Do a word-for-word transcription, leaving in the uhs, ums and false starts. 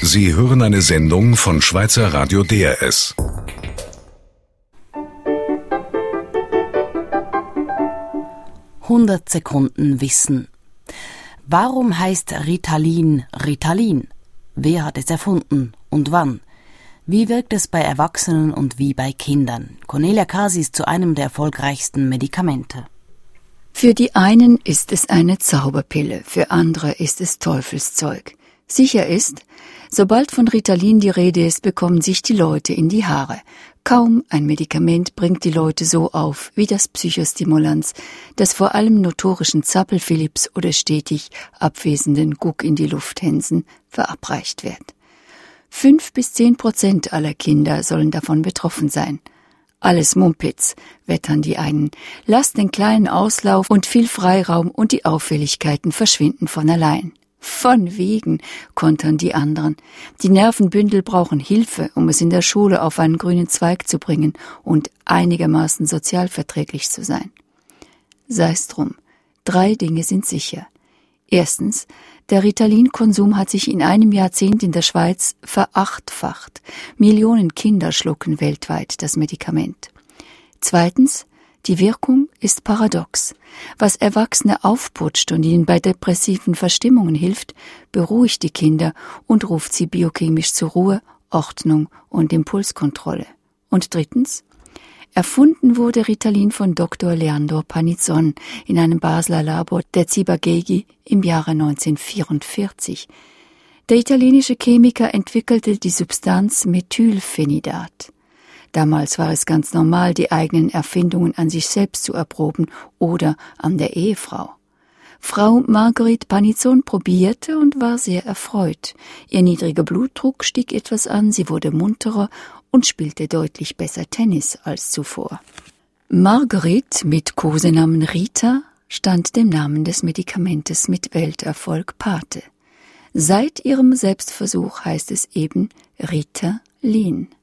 Sie hören eine Sendung von Schweizer Radio D R S. hundert Sekunden Wissen. Warum heißt Ritalin Ritalin? Wer hat es erfunden und wann? Wie wirkt es bei Erwachsenen und wie bei Kindern? Cornelia Kasi ist zu einem der erfolgreichsten Medikamente. Für die einen ist es eine Zauberpille, für andere ist es Teufelszeug. Sicher ist, sobald von Ritalin die Rede ist, bekommen sich die Leute in die Haare. Kaum ein Medikament bringt die Leute so auf wie das Psychostimulans, das vor allem notorischen Zappel-Philipps oder stetig abwesenden Guck-in-die-Luft-Hänsen verabreicht wird. Fünf bis zehn Prozent aller Kinder sollen davon betroffen sein. Alles Mumpitz, wettern die einen. Lasst den kleinen Auslauf und viel Freiraum und die Auffälligkeiten verschwinden von allein. Von wegen, kontern die anderen. Die Nervenbündel brauchen Hilfe, um es in der Schule auf einen grünen Zweig zu bringen und einigermaßen sozialverträglich zu sein. Sei's drum. Drei Dinge sind sicher. Erstens, der Ritalin-Konsum hat sich in einem Jahrzehnt in der Schweiz verachtfacht. Millionen Kinder schlucken weltweit das Medikament. Zweitens, die Wirkung ist paradox. Was Erwachsene aufputscht und ihnen bei depressiven Verstimmungen hilft, beruhigt die Kinder und ruft sie biochemisch zur Ruhe, Ordnung und Impulskontrolle. Und drittens, erfunden wurde Ritalin von Doktor Leandro Panizon in einem Basler Labor der Ciba-Geigy im Jahre neunzehnhundertvierundvierzig. Der italienische Chemiker entwickelte die Substanz Methylphenidat. Damals war es ganz normal, die eigenen Erfindungen an sich selbst zu erproben oder an der Ehefrau. Frau Marguerite Panizon probierte und war sehr erfreut. Ihr niedriger Blutdruck stieg etwas an, sie wurde munterer und spielte deutlich besser Tennis als zuvor. Marguerite mit Kosenamen Rita stand dem Namen des Medikamentes mit Welterfolg Pate. Seit ihrem Selbstversuch heißt es eben Ritalin.